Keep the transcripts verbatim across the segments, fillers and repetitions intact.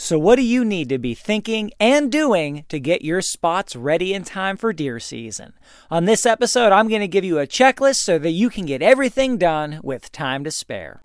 So what do you need to be thinking and doing to get your spots ready in time for deer season? On this episode, I'm going to give you a checklist so that you can get everything done with time to spare.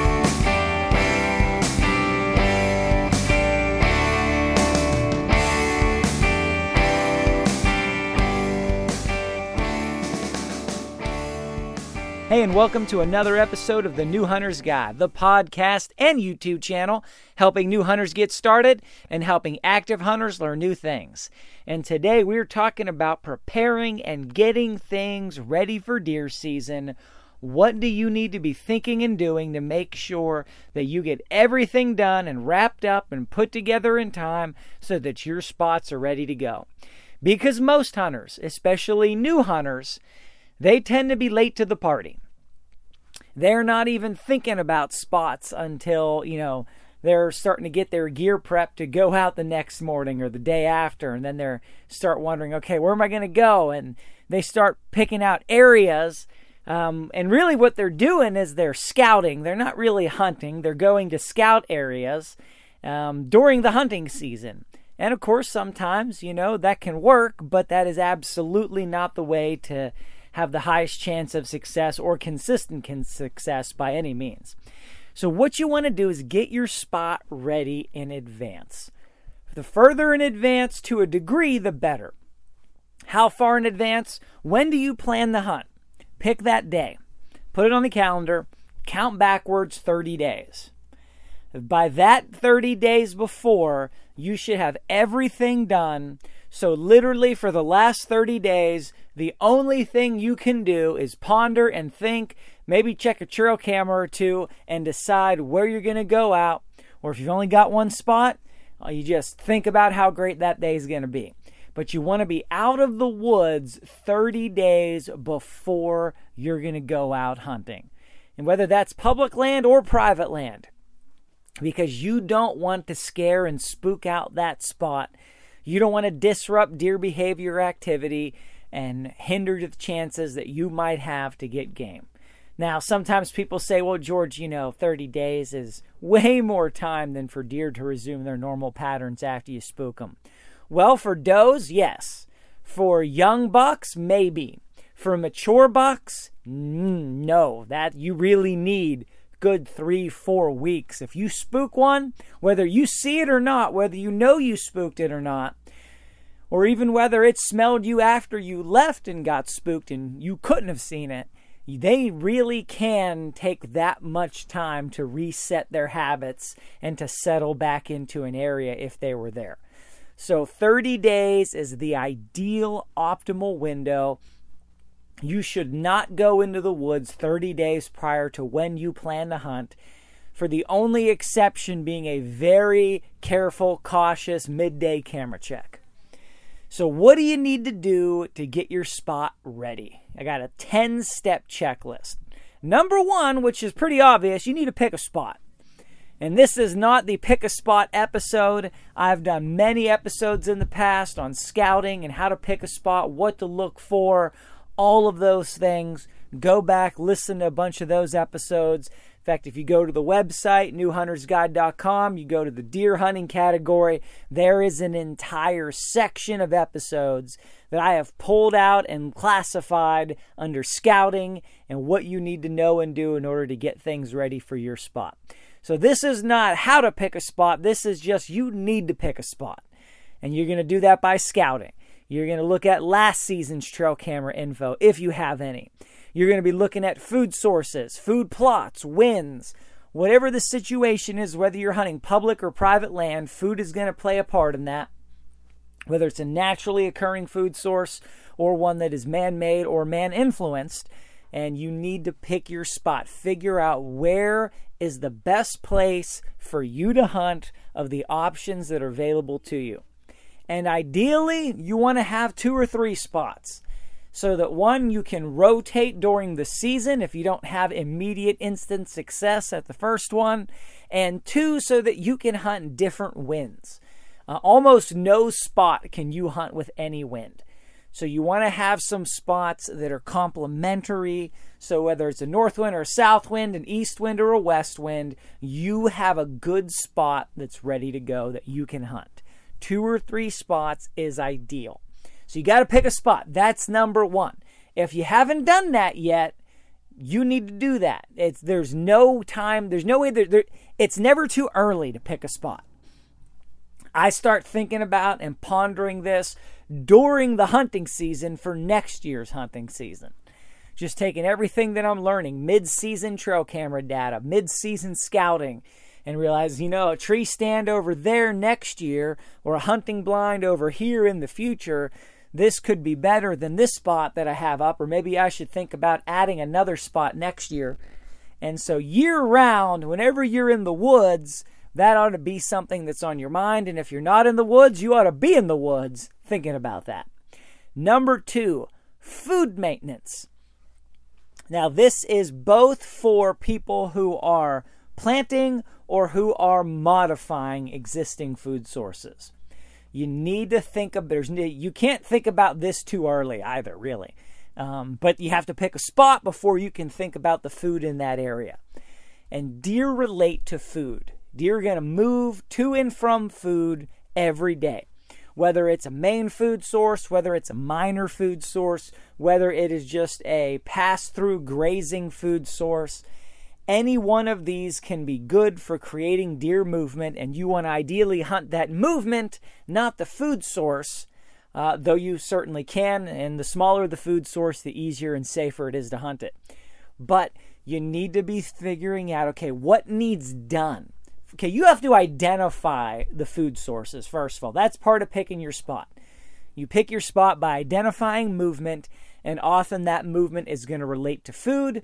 Hey, and welcome to another episode of the New Hunter's Guide, the podcast and YouTube channel helping new hunters get started and helping active hunters learn new things. And today we're talking about preparing and getting things ready for deer season. What do you need to be thinking and doing to make sure that you get everything done and wrapped up and put together in time so that your spots are ready to go? Because most hunters, especially new hunters, they tend to be late to the party. They're not even thinking about spots until, you know, they're starting to get their gear prepped to go out the next morning or the day after. And then they're start wondering, okay, where am I going to go? And they start picking out areas. Um, and really what they're doing is they're scouting. They're not really hunting. They're going to scout areas um, during the hunting season. And of course, sometimes, you know, that can work, but that is absolutely not the way to have the highest chance of success or consistent success by any means. So what you want to do is get your spot ready in advance. The further in advance to a degree, the better. How far in advance? When do you plan the hunt? Pick that day. Put it on the calendar. Count backwards thirty days. By that thirty days before, you should have everything done. So literally for the last thirty days, the only thing you can do is ponder and think, maybe check a trail camera or two and decide where you're going to go out. Or if you've only got one spot, you just think about how great that day is going to be. But you want to be out of the woods thirty days before you're going to go out hunting. And whether that's public land or private land. Because you don't want to scare and spook out that spot. You don't want to disrupt deer behavior activity and hinder the chances that you might have to get game. Now, sometimes people say, well, George, you know, thirty days is way more time than for deer to resume their normal patterns after you spook them. Well, for does, yes. For young bucks, maybe. For mature bucks, no. That you really need good three, four weeks. If you spook one, whether you see it or not, whether you know you spooked it or not, or even whether it smelled you after you left and got spooked and you couldn't have seen it, they really can take that much time to reset their habits and to settle back into an area if they were there. So thirty days is the ideal, optimal window. You should not go into the woods thirty days prior to when you plan to hunt, for the only exception being a very careful, cautious midday camera check. So what do you need to do to get your spot ready? I got a ten-step checklist. Number one, which is pretty obvious, you need to pick a spot. And this is not the pick a spot episode. I've done many episodes in the past on scouting and how to pick a spot, what to look for, all of those things. Go back, listen to a bunch of those episodes. In fact, if you go to the website, new hunters guide dot com, you go to the deer hunting category, there is an entire section of episodes that I have pulled out and classified under scouting and what you need to know and do in order to get things ready for your spot. So this is not how to pick a spot. This is just you need to pick a spot. And you're going to do that by scouting. You're going to look at last season's trail camera info, if you have any. You're going to be looking at food sources, food plots, winds. Whatever the situation is, whether you're hunting public or private land, food is going to play a part in that. Whether it's a naturally occurring food source or one that is man-made or man-influenced. And you need to pick your spot. Figure out where is the best place for you to hunt of the options that are available to you. And ideally, you want to have two or three spots so that one, you can rotate during the season if you don't have immediate instant success at the first one, and two, so that you can hunt different winds. Uh, almost no spot can you hunt with any wind. So you want to have some spots that are complementary. So whether it's a north wind or a south wind, an east wind or a west wind, you have a good spot that's ready to go that you can hunt. Two or three spots is ideal. So you got to pick a spot. That's number one. If you haven't done that yet, you need to do that. It's there's no time. There's no way. There, there, it's never too early to pick a spot. I start thinking about and pondering this during the hunting season for next year's hunting season. Just taking everything that I'm learning, mid-season trail camera data, mid-season scouting, and realize, you know, a tree stand over there next year or a hunting blind over here in the future, this could be better than this spot that I have up, or maybe I should think about adding another spot next year. And so year-round, whenever you're in the woods, that ought to be something that's on your mind. And if you're not in the woods, you ought to be in the woods thinking about that. Number two, food maintenance. Now, this is both for people who are planting or who are modifying existing food sources. You need to think of, there's, you can't think about this too early either, really. Um, but you have to pick a spot before you can think about the food in that area. And deer relate to food. Deer are going to move to and from food every day. Whether it's a main food source, whether it's a minor food source, whether it is just a pass-through grazing food source, any one of these can be good for creating deer movement, and you want to ideally hunt that movement, not the food source, uh, though you certainly can, and the smaller the food source, the easier and safer it is to hunt it. But you need to be figuring out, okay, what needs done? Okay, you have to identify the food sources, first of all. That's part of picking your spot. You pick your spot by identifying movement, and often that movement is going to relate to food,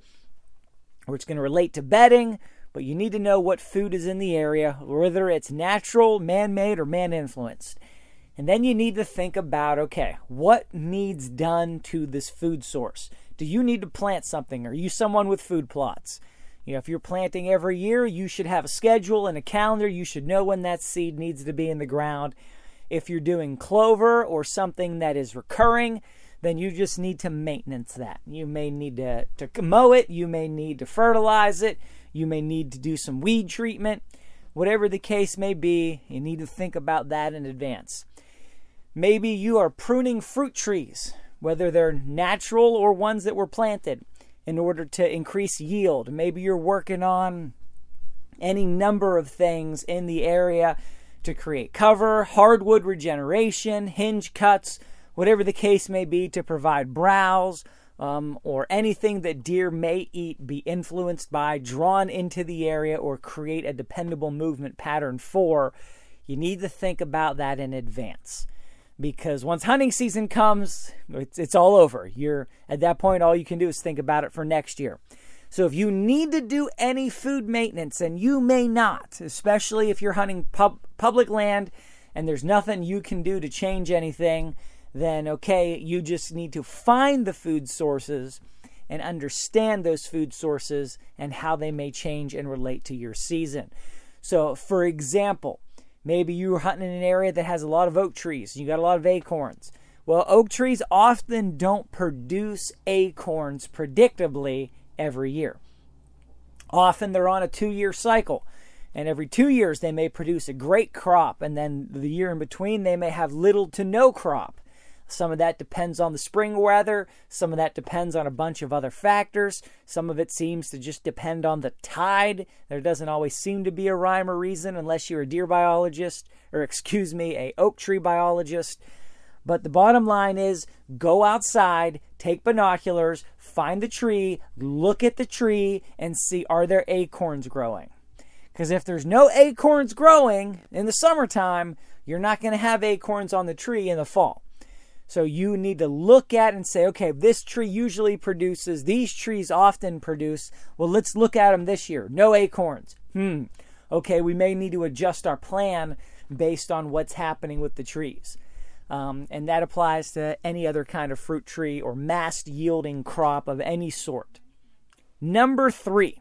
or it's going to relate to bedding, but you need to know what food is in the area, whether it's natural, man-made, or man-influenced. And then you need to think about, okay, what needs done to this food source? Do you need to plant something? Are you someone with food plots? You know, if you're planting every year, you should have a schedule and a calendar. You should know when that seed needs to be in the ground. If you're doing clover or something that is recurring, then you just need to maintenance that. You may need to, to mow it. You may need to fertilize it. You may need to do some weed treatment. Whatever the case may be, you need to think about that in advance. Maybe you are pruning fruit trees, whether they're natural or ones that were planted, in order to increase yield. Maybe you're working on any number of things in the area to create cover, hardwood regeneration, hinge cuts, whatever the case may be, to provide browse, um, or anything that deer may eat, be influenced by, drawn into the area, or create a dependable movement pattern for. You need to think about that in advance. Because once hunting season comes, it's, it's all over. You're at that point, all you can do is think about it for next year. So if you need to do any food maintenance, and you may not, especially if you're hunting pub, public land and there's nothing you can do to change anything, then okay, you just need to find the food sources and understand those food sources and how they may change and relate to your season. So for example, maybe you're hunting in an area that has a lot of oak trees. You got a lot of acorns. Well, oak trees often don't produce acorns predictably every year. Often they're on a two-year cycle. And every two years they may produce a great crop. And then the year in between they may have little to no crop. Some of that depends on the spring weather. Some of that depends on a bunch of other factors. Some of it seems to just depend on the tide. There doesn't always seem to be a rhyme or reason unless you're a deer biologist, or excuse me, a oak tree biologist. But the bottom line is, go outside, take binoculars, find the tree, look at the tree, and see, are there acorns growing? Because if there's no acorns growing in the summertime, you're not going to have acorns on the tree in the fall. So you need to look at and say, okay, this tree usually produces, these trees often produce, well, let's look at them this year. No acorns. Hmm. Okay, we may need to adjust our plan based on what's happening with the trees. Um, and that applies to any other kind of fruit tree or massed yielding crop of any sort. Number three,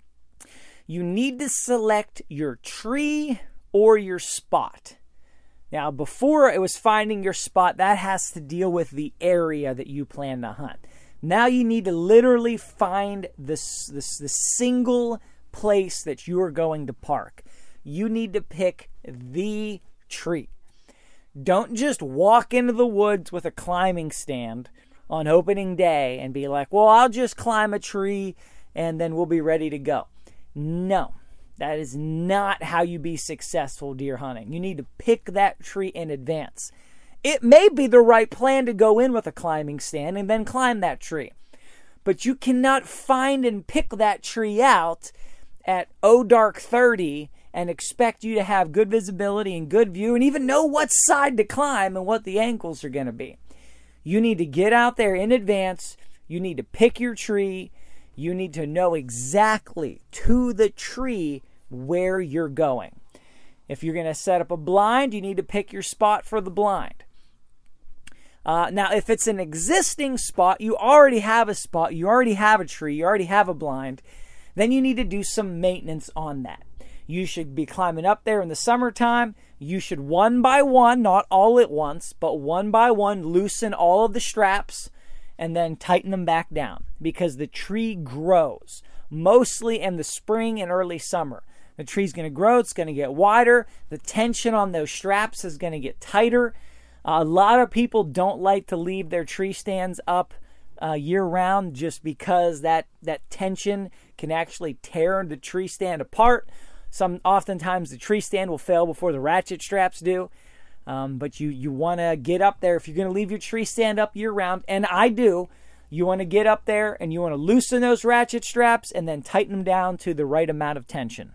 you need to select your tree or your spot. Now, before it was finding your spot, that has to deal with the area that you plan to hunt. Now you need to literally find this, this, the single place that you are going to park. You need to pick the tree. Don't just walk into the woods with a climbing stand on opening day and be like, well, I'll just climb a tree and then we'll be ready to go. No, that is not how you be successful deer hunting. You need to pick that tree in advance. It may be the right plan to go in with a climbing stand and then climb that tree. But you cannot find and pick that tree out at oh dark thirty and expect you to have good visibility and good view and even know what side to climb and what the angles are going to be. You need to get out there in advance. You need to pick your tree. You need to know exactly to the tree where you're going. If you're going to set up a blind, you need to pick your spot for the blind. Uh, now, if it's an existing spot, you already have a spot, you already have a tree, you already have a blind, then you need to do some maintenance on that. You should be climbing up there in the summertime. You should one by one, not all at once, but one by one, loosen all of the straps and then tighten them back down because the tree grows mostly in the spring and early summer. The tree's going to grow. It's going to get wider. The tension on those straps is going to get tighter. Uh, a lot of people don't like to leave their tree stands up uh, year-round just because that, that tension can actually tear the tree stand apart. Some oftentimes the tree stand will fail before the ratchet straps do. Um, but you, you want to get up there. If you're going to leave your tree stand up year-round, and I do, you want to get up there and you want to loosen those ratchet straps and then tighten them down to the right amount of tension.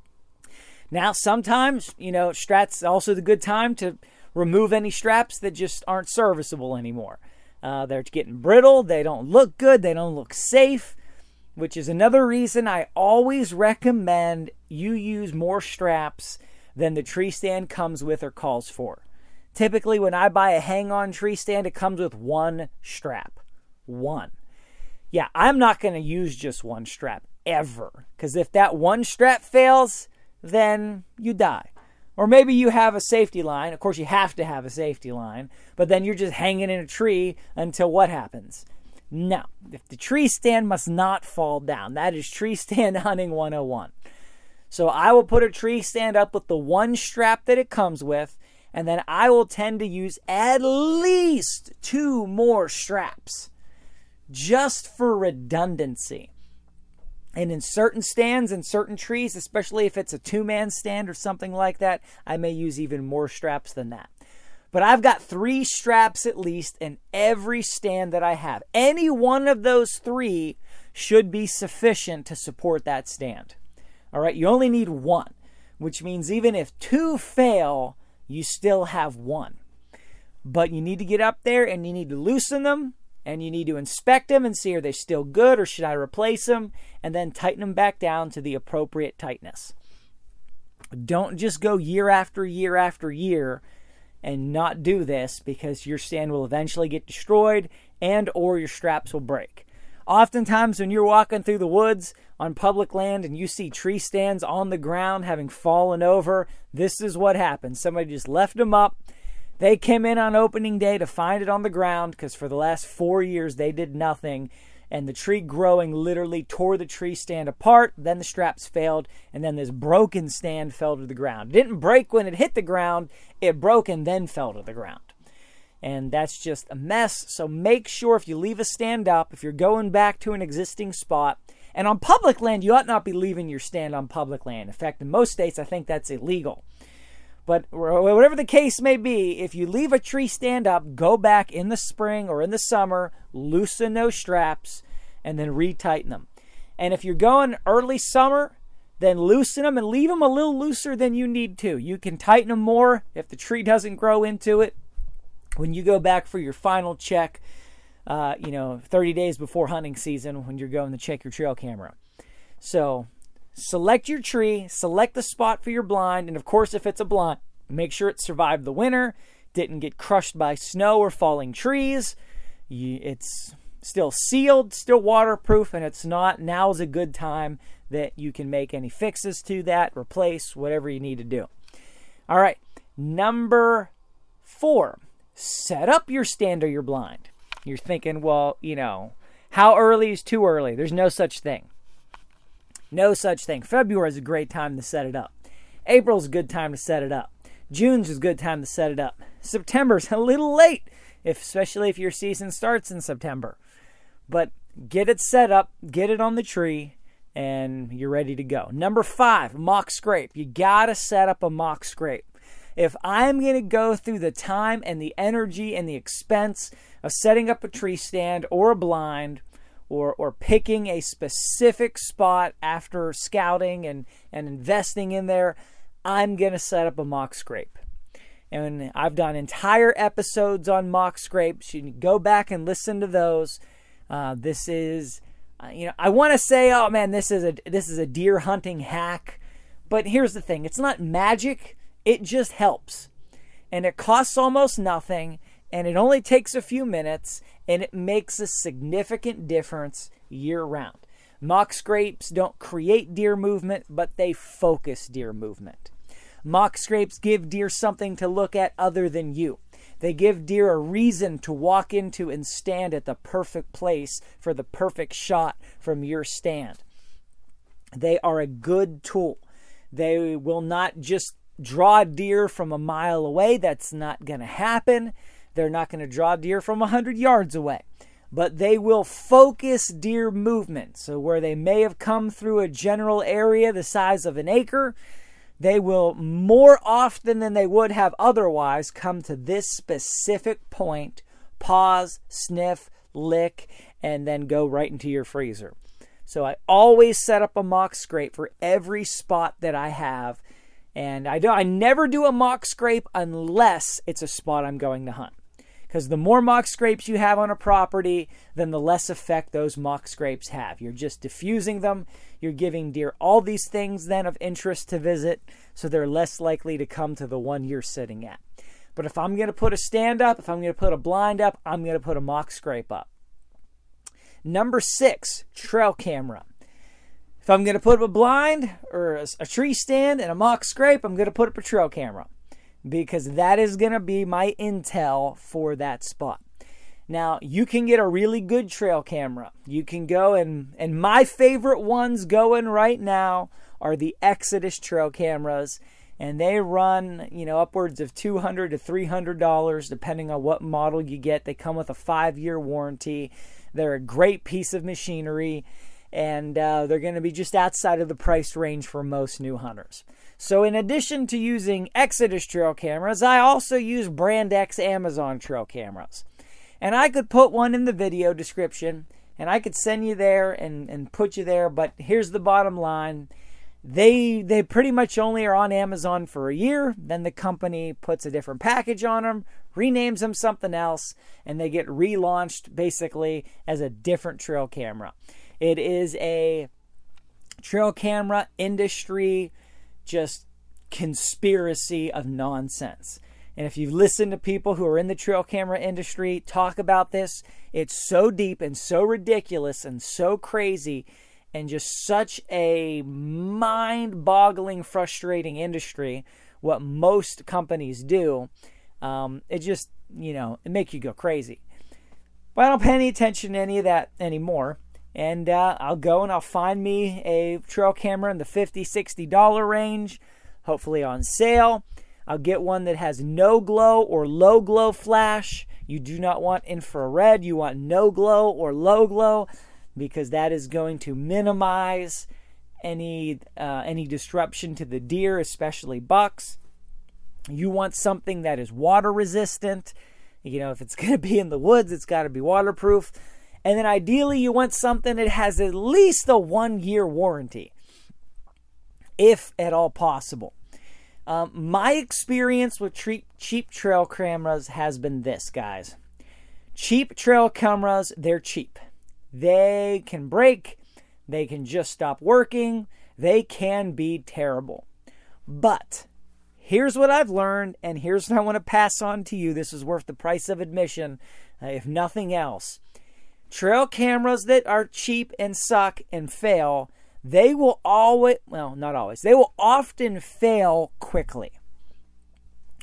Now, sometimes, you know, straps also the good time to remove any straps that just aren't serviceable anymore. Uh, they're getting brittle. They don't look good. They don't look safe, which is another reason I always recommend you use more straps than the tree stand comes with or calls for. Typically, when I buy a hang-on tree stand, it comes with one strap. One. Yeah, I'm not going to use just one strap ever, because if that one strap fails, then you die. Or maybe you have a safety line. Of course, you have to have a safety line, but then you're just hanging in a tree until what happens? No, if the tree stand must not fall down. That is tree stand hunting one oh one. So I will put a tree stand up with the one strap that it comes with, and then I will tend to use at least two more straps just for redundancy. And in certain stands and certain trees, especially if it's a two-man stand or something like that, I may use even more straps than that. But I've got three straps at least in every stand that I have. Any one of those three should be sufficient to support that stand. All right, you only need one, which means even if two fail, you still have one. But you need to get up there and you need to loosen them and you need to inspect them and see are they still good or should I replace them, and then tighten them back down to the appropriate tightness. Don't just go year after year after year and not do this, because your stand will eventually get destroyed and or your straps will break. Oftentimes when you're walking through the woods on public land and you see tree stands on the ground having fallen over, this is what happens. Somebody just left them up. They came in on opening day to find it on the ground because for the last four years they did nothing, and the tree growing literally tore the tree stand apart. Then the straps failed, and then this broken stand fell to the ground. It didn't break when it hit the ground. It broke and then fell to the ground. And that's just a mess. So make sure if you leave a stand up, if you're going back to an existing spot, and on public land, you ought not be leaving your stand on public land. In fact, in most states, I think that's illegal. But whatever the case may be, if you leave a tree stand up, go back in the spring or in the summer, loosen those straps, and then retighten them. And if you're going early summer, then loosen them and leave them a little looser than you need to. You can tighten them more if the tree doesn't grow into it. When you go back for your final check, uh, you know, thirty days before hunting season, when you're going to check your trail camera. So select your tree, select the spot for your blind, and of course, if it's a blind, make sure it survived the winter, didn't get crushed by snow or falling trees. You, it's still sealed, still waterproof, and it's not. Now's a good time that you can make any fixes to that, replace, whatever you need to do. All right. Number four, set up your stand or your blind. You're thinking, well, you know, how early is too early? There's no such thing. No such thing. February is a great time to set it up. April's a good time to set it up. June's a good time to set it up. September's a little late, if, especially if your season starts in September. But get it set up, get it on the tree, and you're ready to go. Number five, mock scrape. You got to set up a mock scrape. If I'm going to go through the time and the energy and the expense of setting up a tree stand or a blind or or picking a specific spot after scouting and, and investing in there, I'm going to set up a mock scrape. And I've done entire episodes on mock scrapes. You can go back and listen to those. Uh, this is, uh, you know, I want to say, oh man, this is a this is a deer hunting hack. But here's the thing. It's not magic. It just helps. And it costs almost nothing. And it only takes a few minutes. And it makes a significant difference year round. Mock scrapes don't create deer movement, but they focus deer movement. Mock scrapes give deer something to look at other than you. They give deer a reason to walk into and stand at the perfect place for the perfect shot from your stand. They are a good tool. They will not just draw deer from a mile away. That's not going to happen. They're not going to draw deer from one hundred yards away. But they will focus deer movement. So where they may have come through a general area the size of an acre, they will more often than they would have otherwise come to this specific point, pause, sniff, lick, and then go right into your freezer. So I always set up a mock scrape for every spot that I have. And I don't, I never do a mock scrape unless it's a spot I'm going to hunt. Because the more mock scrapes you have on a property, then the less effect those mock scrapes have. You're just diffusing them. You're giving deer all these things then of interest to visit, so they're less likely to come to the one you're sitting at. But if I'm going to put a stand up, if I'm going to put a blind up, I'm going to put a mock scrape up. Number six, trail camera. If I'm going to put up a blind or a, a tree stand and a mock scrape, I'm going to put up a trail camera. Because that is going to be my intel for that spot. Now, you can get a really good trail camera. You can go and, and my favorite ones going right now are the Exodus trail cameras. And they run, you know, upwards of two hundred dollars to three hundred dollars depending on what model you get. They come with a five-year warranty. They're a great piece of machinery. And uh, they're going to be just outside of the price range for most new hunters. So in addition to using Exodus trail cameras, I also use Brand X Amazon trail cameras. And I could put one in the video description, and I could send you there and, and put you there, but here's the bottom line. They they pretty much only are on Amazon for a year, then the company puts a different package on them, renames them something else, and they get relaunched basically as a different trail camera. It is a trail camera industry just conspiracy of nonsense. And if you've listened to people who are in the trail camera industry talk about this, it's so deep and so ridiculous and so crazy and just such a mind-boggling, frustrating industry, what most companies do. Um, it just, you know, it makes you go crazy. But I don't pay any attention to any of that anymore. And uh, I'll go and I'll find me a trail camera in the fifty dollars, sixty dollars range, hopefully on sale. I'll get one that has no glow or low glow flash. You do not want infrared. You want no glow or low glow because that is going to minimize any uh, any disruption to the deer, especially bucks. You want something that is water resistant. You know, if it's going to be in the woods, it's got to be waterproof. And then ideally you want something that has at least a one-year warranty, if at all possible. Um, my experience with cheap, cheap trail cameras has been this, guys. Cheap trail cameras, they're cheap. They can break. They can just stop working. They can be terrible. But here's what I've learned, and here's what I want to pass on to you. This is worth the price of admission, uh, if nothing else. Trail cameras that are cheap and suck and fail, they will always, well, not always, they will often fail quickly.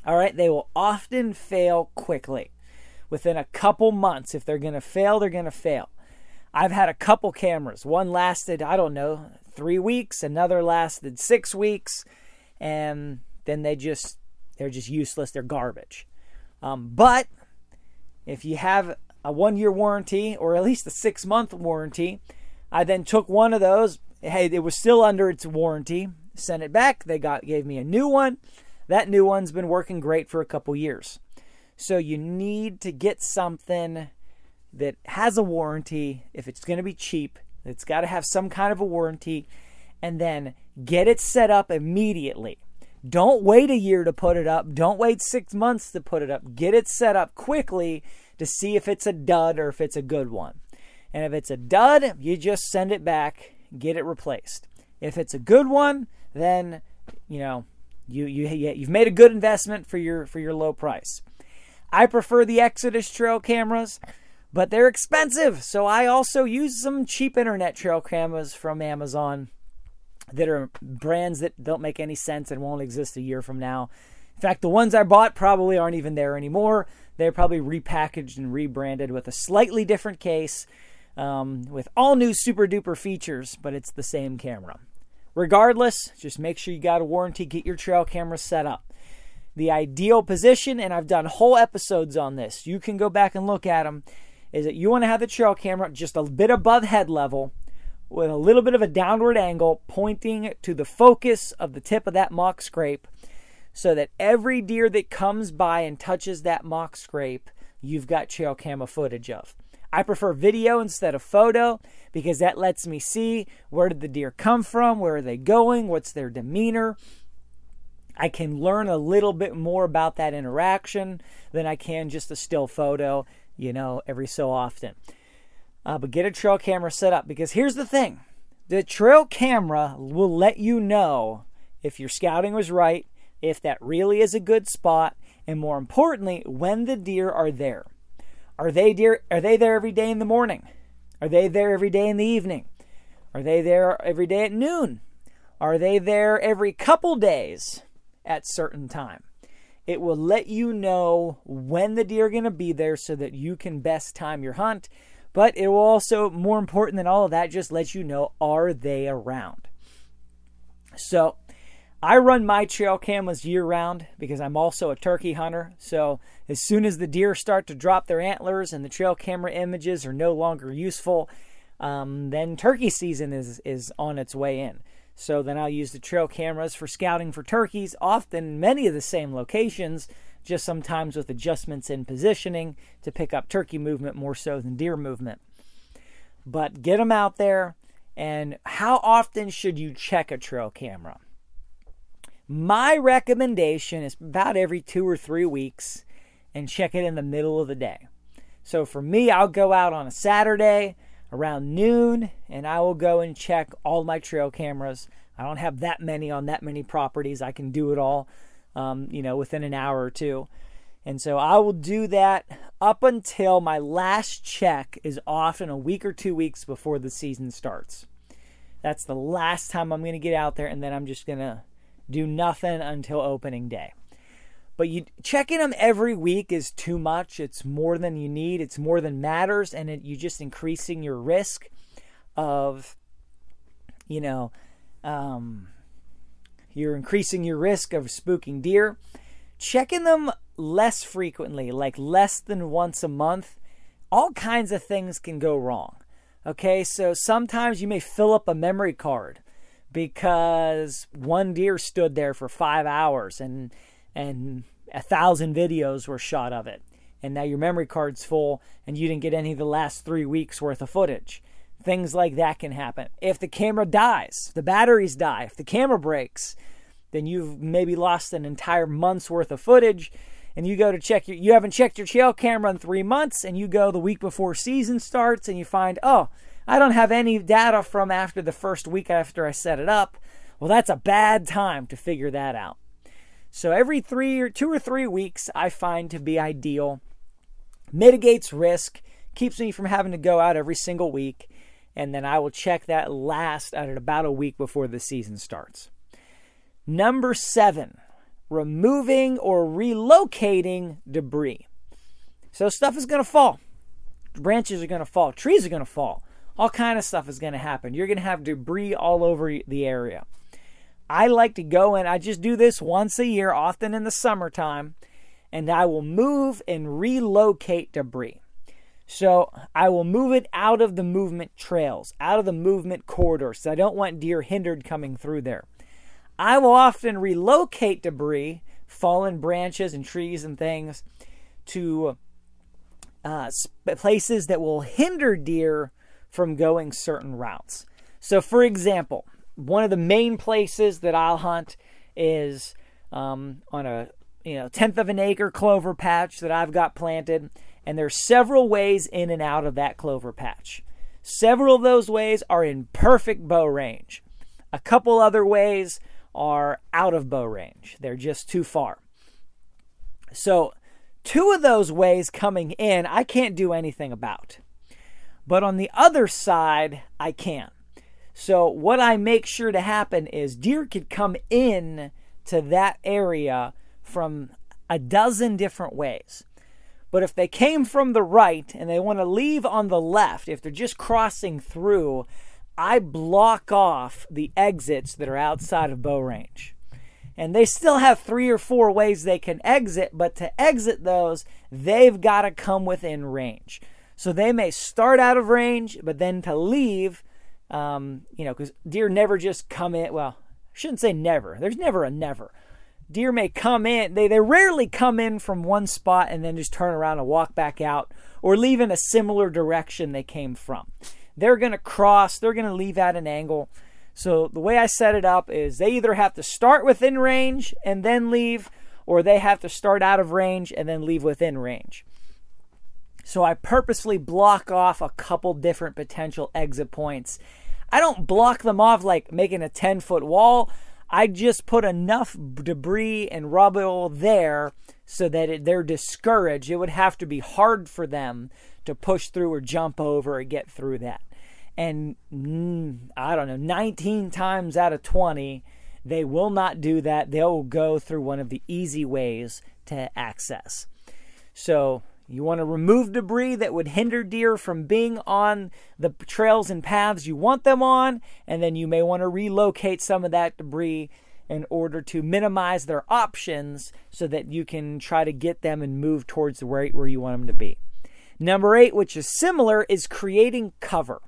All right, they will often fail quickly. Within a couple months, if they're going to fail, they're going to fail. I've had a couple cameras. One lasted, I don't know, three weeks. Another lasted six weeks. And then they just, they're just useless. They're garbage. Um, but if you have a one-year warranty or at least a six-month warranty, I then took one of those. Hey, it was still under its warranty. Sent it back. They got gave me a new one. That new one's been working great for a couple years. So you need to get something that has a warranty. If it's going to be cheap, it's got to have some kind of a warranty, and then get it set up immediately. Don't wait a year to put it up. Don't wait six months to put it up. Get it set up quickly to see if it's a dud or if it's a good one. And if it's a dud, you just send it back, get it replaced. If it's a good one, then, you know, you, you, you've made a good investment for your, for your low price. I prefer the Exodus trail cameras, but they're expensive. So I also use some cheap internet trail cameras from Amazon that are brands that don't make any sense and won't exist a year from now. In fact, the ones I bought probably aren't even there anymore. They're probably repackaged and rebranded with a slightly different case, um, with all new super duper features, but it's the same camera. Regardless, just make sure you got a warranty. Get your trail camera set up. The ideal position, and I've done whole episodes on this, you can go back and look at them, is that you want to have the trail camera just a bit above head level with a little bit of a downward angle pointing to the focus of the tip of that mock scrape so that every deer that comes by and touches that mock scrape, you've got trail camera footage of. I prefer video instead of photo because that lets me see where did the deer come from, where are they going, what's their demeanor. I can learn a little bit more about that interaction than I can just a still photo, you know, every so often. Uh, but get a trail camera set up because here's the thing. The trail camera will let you know if your scouting was right, if that really is a good spot, and more importantly, when the deer are there. Are they deer? Are they there every day in the morning? Are they there every day in the evening? Are they there every day at noon? Are they there every couple days at certain time? It will let you know when the deer are going to be there so that you can best time your hunt. But it will also, more important than all of that, just let you know, are they around? So I run my trail cameras year-round because I'm also a turkey hunter. So as soon as the deer start to drop their antlers and the trail camera images are no longer useful, um, then turkey season is, is on its way in. So then I'll use the trail cameras for scouting for turkeys, often many of the same locations, just sometimes with adjustments in positioning to pick up turkey movement more so than deer movement. But get them out there. And how often should you check a trail camera? My recommendation is about every two or three weeks and check it in the middle of the day. So for me, I'll go out on a Saturday around noon and I will go and check all my trail cameras. I don't have that many on that many properties. I can do it all, um, you know, within an hour or two. And so I will do that up until my last check is often a week or two weeks before the season starts. That's the last time I'm going to get out there, and then I'm just going to do nothing until opening day. But you checking them every week is too much. It's more than you need. It's more than matters, and it, you're just increasing your risk of, you know, um, you're increasing your risk of spooking deer. Checking them less frequently, like less than once a month, all kinds of things can go wrong. Okay, so sometimes you may fill up a memory card because one deer stood there for five hours and and a thousand videos were shot of it. And now your memory card's full and you didn't get any of the last three weeks worth of footage. Things like that can happen. If the camera dies, the batteries die, if the camera breaks, then you've maybe lost an entire month's worth of footage. And you go to check your, you haven't checked your trail camera in three months, and you go the week before season starts, and you find, oh, I don't have any data from after the first week after I set it up. Well, that's a bad time to figure that out. So every three or two or three weeks, I find to be ideal. Mitigates risk, keeps me from having to go out every single week, and then I will check that last at about a week before the season starts. Number seven, removing or relocating debris. So stuff is going to fall. Branches are going to fall. Trees are going to fall. All kind of stuff is going to happen. You're going to have debris all over the area. I like to go and I just do this once a year, often in the summertime, and I will move and relocate debris. So I will move it out of the movement trails, out of the movement corridors. So I don't want deer hindered coming through there. I will often relocate debris, fallen branches and trees and things, to uh, places that will hinder deer from going certain routes. So for example, one of the main places that I'll hunt is um, on a you know tenth of an acre clover patch that I've got planted, and there's several ways in and out of that clover patch. Several of those ways are in perfect bow range. A couple other ways are out of bow range. They're just too far. So two of those ways coming in, I can't do anything about. But on the other side, I can. So what I make sure to happen is deer could come in to that area from a dozen different ways. But if they came from the right and they want to leave on the left, if they're just crossing through, I block off the exits that are outside of bow range. And they still have three or four ways they can exit, but to exit those, they've got to come within range. So they may start out of range, but then to leave, um, you know, because deer never just come in. Well, I shouldn't say never. There's never a never. Deer may come in. They, they rarely come in from one spot and then just turn around and walk back out or leave in a similar direction they came from. They're going to cross. They're going to leave at an angle. So the way I set it up is they either have to start within range and then leave, or they have to start out of range and then leave within range. So I purposely block off a couple different potential exit points. I don't block them off like making a ten-foot wall. I just put enough debris and rubble there so that it, they're discouraged. It would have to be hard for them to push through or jump over or get through that. And mm, I don't know, nineteen times out of twenty, they will not do that. They'll go through one of the easy ways to access. So you want to remove debris that would hinder deer from being on the trails and paths you want them on, and then you may want to relocate some of that debris in order to minimize their options so that you can try to get them and move towards the right where you want them to be. Number eight, which is similar, is creating cover.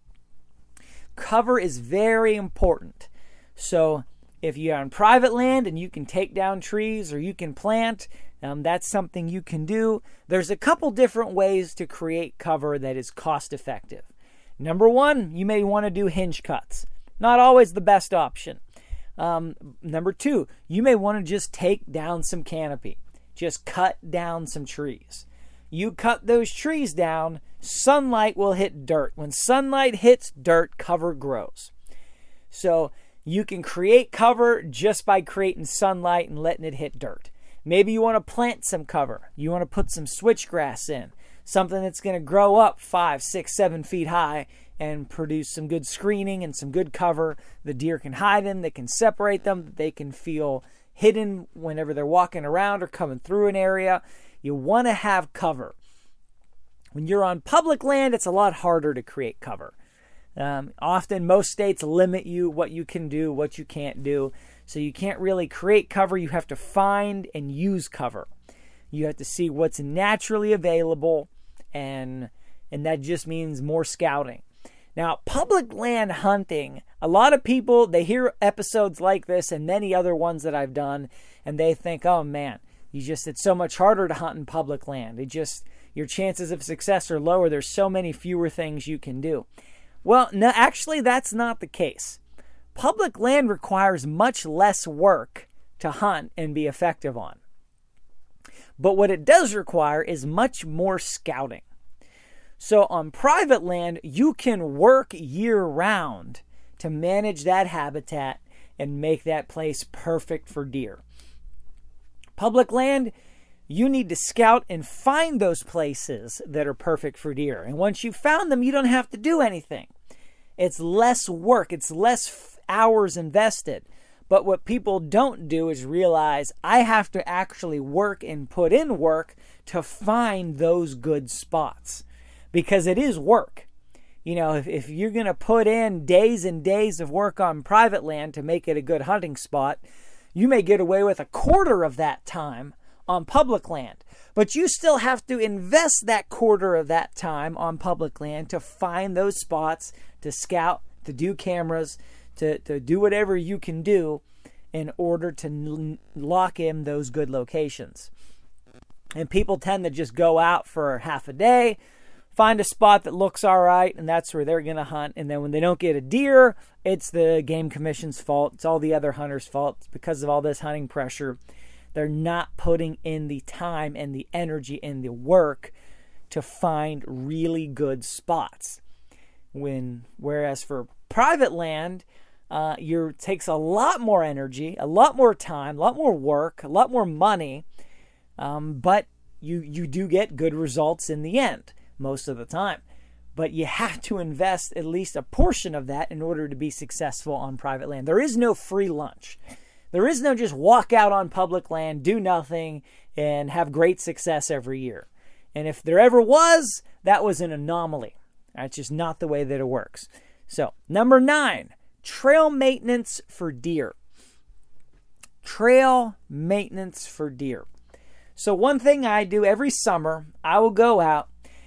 Cover is very important. So if you're on private land and you can take down trees or you can plant, um, that's something you can do. There's a couple different ways to create cover that is cost effective. Number one, you may want to do hinge cuts. Not always the best option. Um, number two, you may want to just take down some canopy. Just cut down some trees. You cut those trees down, sunlight will hit dirt. When sunlight hits dirt, cover grows. So you can create cover just by creating sunlight and letting it hit dirt. Maybe you want to plant some cover. You want to put some switchgrass in, something that's going to grow up five, six, seven feet high and produce some good screening and some good cover. The deer can hide in, they can separate them, they can feel hidden whenever they're walking around or coming through an area. You want to have cover. When you're on public land, it's a lot harder to create cover. Um, often, most states limit you what you can do, what you can't do. So you can't really create cover. You have to find and use cover. You have to see what's naturally available, and and that just means more scouting. Now, public land hunting, a lot of people, they hear episodes like this and many other ones that I've done, and they think, oh man, you just, it's so much harder to hunt in public land. It just, your chances of success are lower. There's so many fewer things you can do. Well, no, actually, that's not the case. Public land requires much less work to hunt and be effective on. But what it does require is much more scouting. So on private land, you can work year-round to manage that habitat and make that place perfect for deer. Public land, you need to scout and find those places that are perfect for deer. And once you've found them, you don't have to do anything. It's less work. It's less f- hours invested. But what people don't do is realize I have to actually work and put in work to find those good spots, because it is work. You know, if, if you're going to put in days and days of work on private land to make it a good hunting spot, you may get away with a quarter of that time on public land. But you still have to invest that quarter of that time on public land to find those spots, to scout, to do cameras, to, to do whatever you can do in order to n- lock in those good locations. And people tend to just go out for half a day, find a spot that looks all right, and that's where they're going to hunt. And then when they don't get a deer, it's the Game Commission's fault. It's all the other hunters' fault. It's because of all this hunting pressure. They're not putting in the time and the energy and the work to find really good spots. When, whereas for private land, uh, it takes a lot more energy, a lot more time, a lot more work, a lot more money, um, but you you do get good results in the end most of the time. But you have to invest at least a portion of that in order to be successful on private land. There is no free lunch. There is no just walk out on public land, do nothing, and have great success every year. And if there ever was, that was an anomaly. That's just not the way that it works. So, number nine, trail maintenance for deer. Trail maintenance for deer. So one thing I do every summer, I will go out,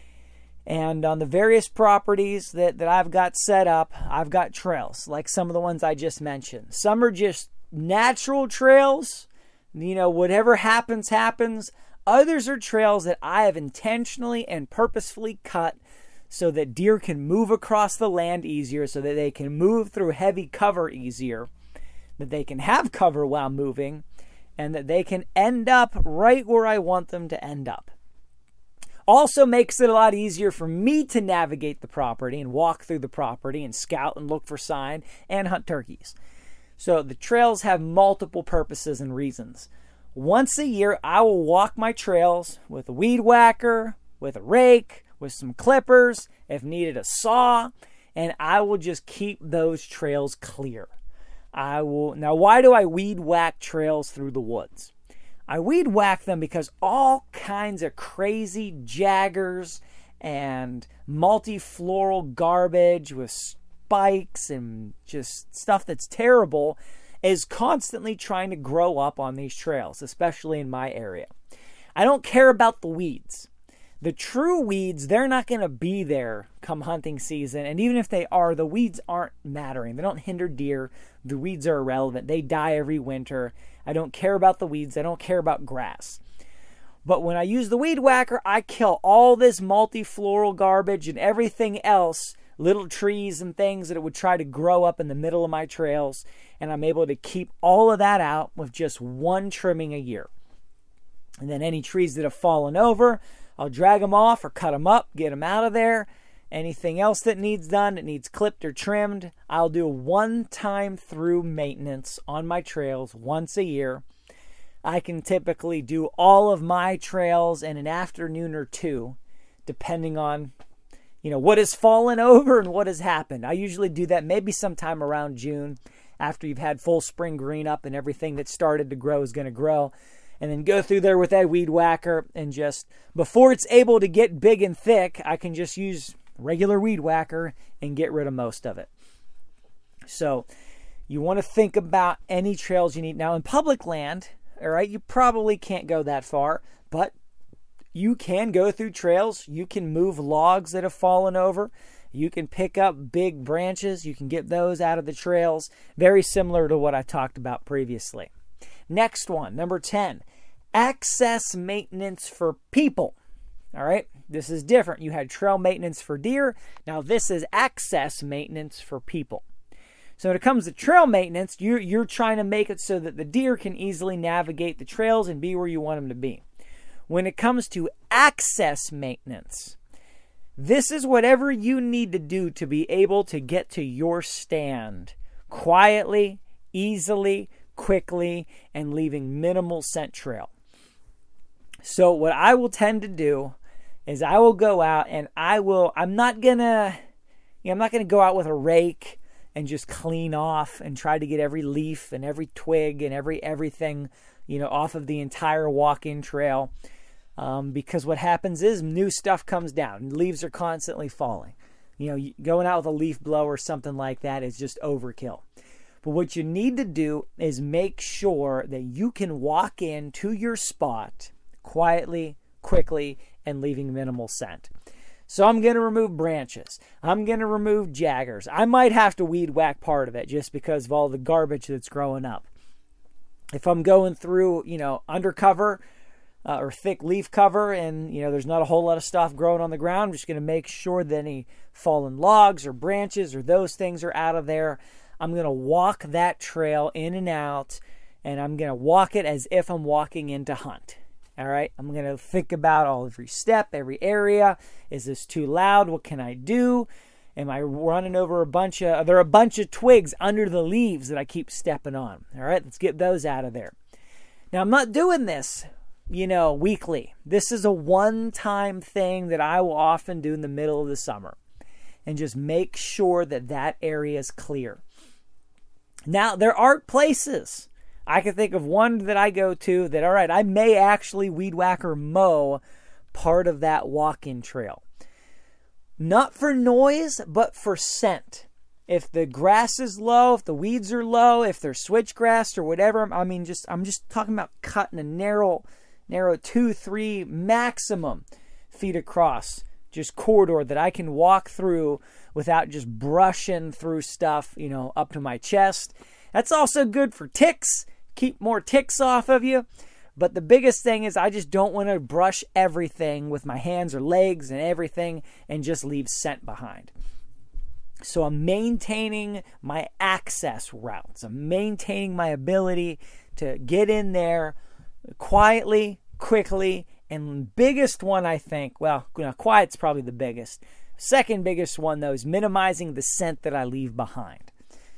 and on the various properties that, that I've got set up, I've got trails, like some of the ones I just mentioned. Some are just natural trails, you know, whatever happens, happens. Others are trails that I have intentionally and purposefully cut so that deer can move across the land easier, so that they can move through heavy cover easier, that they can have cover while moving, and that they can end up right where I want them to end up. Also makes it a lot easier for me to navigate the property and walk through the property and scout and look for sign and hunt turkeys. So the trails have multiple purposes and reasons. Once a year, I will walk my trails with a weed whacker, with a rake, with some clippers, if needed a saw, and I will just keep those trails clear. I will. Now, why do I weed whack trails through the woods? I weed whack them because all kinds of crazy jaggers and multifloral garbage with spikes and just stuff that's terrible is constantly trying to grow up on these trails, especially in my area. I don't care about the weeds. The true weeds, they're not going to be there come hunting season. And even if they are, the weeds aren't mattering. They don't hinder deer. The weeds are irrelevant. They die every winter. I don't care about the weeds. I don't care about grass. But when I use the weed whacker, I kill all this multifloral garbage and everything else, little trees and things that it would try to grow up in the middle of my trails. And I'm able to keep all of that out with just one trimming a year. And then any trees that have fallen over, I'll drag them off or cut them up, get them out of there. Anything else that needs done, that needs clipped or trimmed, I'll do one time through maintenance on my trails once a year. I can typically do all of my trails in an afternoon or two, depending on, you know, what has fallen over and what has happened. I usually do that maybe sometime around June, after you've had full spring green up and everything that started to grow is going to grow. And then go through there with that weed whacker and just, before it's able to get big and thick, I can just use regular weed whacker and get rid of most of it. So you want to think about any trails you need. Now in public land, all right, you probably can't go that far, but you can go through trails. You can move logs that have fallen over. You can pick up big branches. You can get those out of the trails. Very similar to what I talked about previously. Next one, number ten, access maintenance for people. All right, this is different. You had trail maintenance for deer. Now this is access maintenance for people. So when it comes to trail maintenance, you're, you're trying to make it so that the deer can easily navigate the trails and be where you want them to be. When it comes to access maintenance, this is whatever you need to do to be able to get to your stand quietly, easily, quickly, and leaving minimal scent trail. So what I will tend to do is I will go out and I will, I'm not gonna, you know, I'm not gonna go out with a rake and just clean off and try to get every leaf and every twig and every everything, you know, off of the entire walk-in trail. Um, because what happens is new stuff comes down. Leaves are constantly falling. You know, going out with a leaf blower or something like that is just overkill. But what you need to do is make sure that you can walk into your spot quietly, quickly, and leaving minimal scent. So I'm going to remove branches. I'm going to remove jaggers. I might have to weed whack part of it just because of all the garbage that's growing up. If I'm going through, you know, undercover uh, or thick leaf cover and, you know, there's not a whole lot of stuff growing on the ground, I'm just going to make sure that any fallen logs or branches or those things are out of there. I'm going to walk that trail in and out, and I'm going to walk it as if I'm walking in to hunt. All right, I'm going to think about all every step, every area. Is this too loud? What can I do? Am I running over a bunch of, are there a bunch of twigs under the leaves that I keep stepping on? All right, let's get those out of there. Now, I'm not doing this, you know, weekly. This is a one-time thing that I will often do in the middle of the summer and just make sure that that area is clear. Now, there are places. I can think of one that I go to that, all right, I may actually weed whack or mow part of that walk-in trail. Not for noise, but for scent. If the grass is low, if the weeds are low, if they're switchgrass or whatever, I mean, just I'm just talking about cutting a narrow, narrow two, three, maximum feet across, just corridor that I can walk through without just brushing through stuff, you know, up to my chest. That's also good for ticks. Keep more ticks off of you. But the biggest thing is I just don't want to brush everything with my hands or legs and everything and just leave scent behind. So I'm maintaining my access routes. I'm maintaining my ability to get in there quietly, quickly, and biggest one I think, well, you know, quiet's probably the biggest. Second biggest one, though, is minimizing the scent that I leave behind.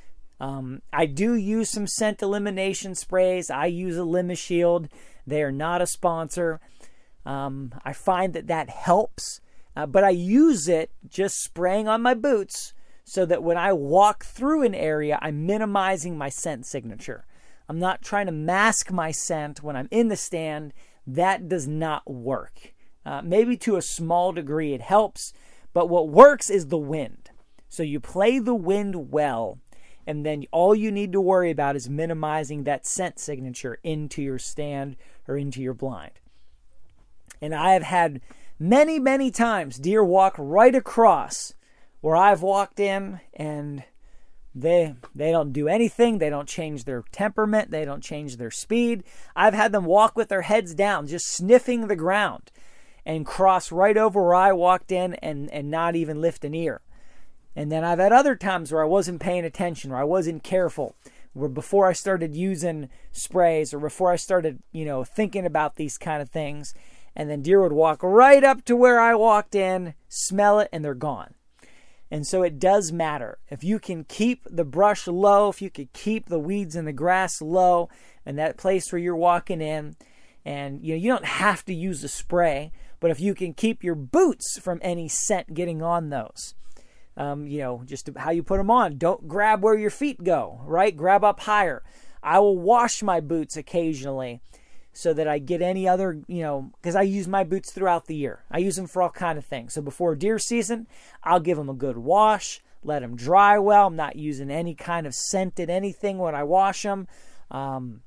Um, I do use some scent elimination sprays. I use a Limishield. They are not a sponsor. Um, I find that that helps, uh, but I use it just spraying on my boots so that when I walk through an area, I'm minimizing my scent signature. I'm not trying to mask my scent when I'm in the stand. That does not work. Uh, maybe to a small degree it helps, but what works is the wind. So you play the wind well, and then all you need to worry about is minimizing that scent signature into your stand or into your blind. And I have had many, many times deer walk right across where I've walked in, and they they don't do anything. They don't change their temperament. They don't change their speed. I've had them walk with their heads down, just sniffing the ground, and cross right over where I walked in and, and not even lift an ear. And then I've had other times where I wasn't paying attention, or I wasn't careful, where before I started using sprays or before I started, you know, thinking about these kind of things, and then deer would walk right up to where I walked in, smell it, and they're gone. And so it does matter. If you can keep the brush low, if you can keep the weeds and the grass low in that place where you're walking in, and you know, you don't have to use a spray, but if you can keep your boots from any scent getting on those, um, you know, just how you put them on. Don't grab where your feet go, right? Grab up higher. I will wash my boots occasionally so that I get any other, you know, because I use my boots throughout the year. I use them for all kind of things. So before deer season, I'll give them a good wash, let them dry well. I'm not using any kind of scented anything when I wash them. Um,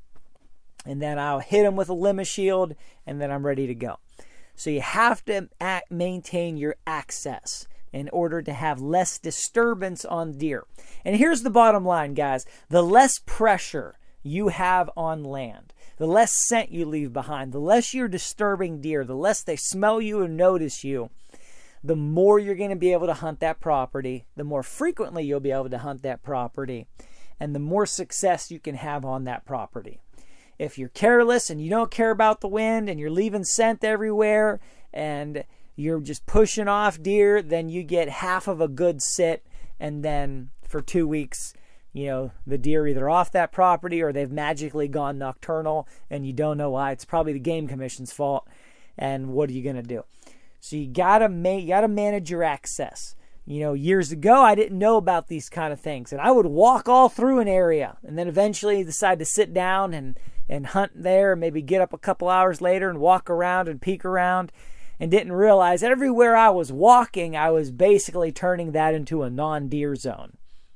and then I'll hit them with a Limishield, and then I'm ready to go. So you have to act, maintain your access in order to have less disturbance on deer. And here's the bottom line, guys. The less pressure you have on land, the less scent you leave behind, the less you're disturbing deer, the less they smell you and notice you, the more you're going to be able to hunt that property, the more frequently you'll be able to hunt that property, and the more success you can have on that property. If you're careless and you don't care about the wind and you're leaving scent everywhere and you're just pushing off deer, then you get half of a good sit, and then for two weeks, you know, the deer either off that property or they've magically gone nocturnal and you don't know why. It's probably the Game Commission's fault. And what are you going to do? So you gotta ma- you gotta manage your access. You know, years ago, I didn't know about these kind of things. And I would walk all through an area and then eventually decide to sit down and, and hunt there, maybe get up a couple hours later and walk around and peek around, and didn't realize that everywhere I was walking, I was basically turning that into a non-deer zone.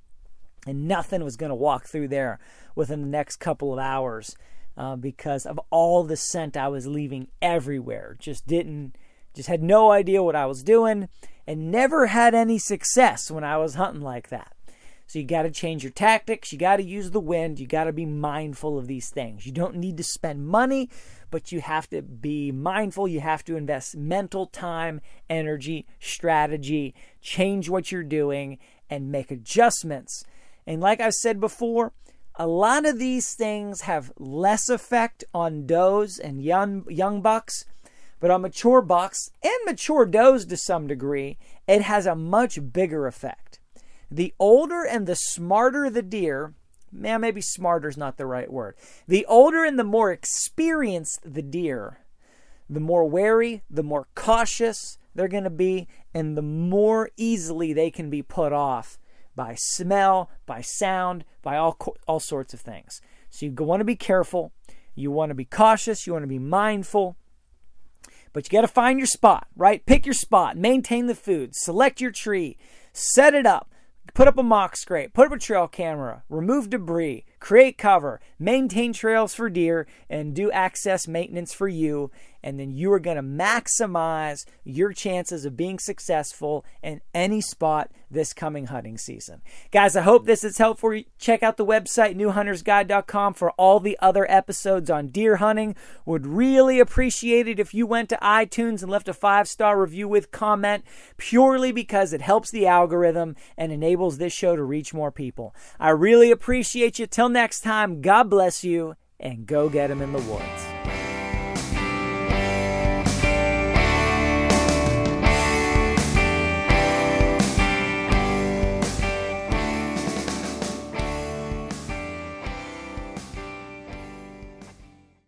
And nothing was going to walk through there within the next couple of hours uh, because of all the scent I was leaving everywhere. Just didn't, just had no idea what I was doing and never had any success when I was hunting like that. So you got to change your tactics. You got to use the wind. You got to be mindful of these things. You don't need to spend money, but you have to be mindful. You have to invest mental time, energy, strategy, change what you're doing, and make adjustments. And like I've said before, a lot of these things have less effect on does and young, young bucks, but on mature bucks and mature does to some degree, it has a much bigger effect. The older and the smarter the deer, man, maybe smarter is not the right word. The older and the more experienced the deer, the more wary, the more cautious they're going to be, and the more easily they can be put off by smell, by sound, by all all sorts of things. So you want to be careful. You want to be cautious. You want to be mindful. But you got to find your spot, right? Pick your spot. Maintain the food. Select your tree. Set it up. Put up a mock scrape, put up a trail camera, remove debris, create cover, maintain trails for deer, and do access maintenance for you. And then you are going to maximize your chances of being successful in any spot this coming hunting season. Guys, I hope this is helpful. Check out the website, new hunters guide dot com, for all the other episodes on deer hunting. Would really appreciate it if you went to iTunes and left a five-star review with comment, purely because it helps the algorithm and enables this show to reach more people. I really appreciate you. Till next time, God bless you, and go get 'em in the woods.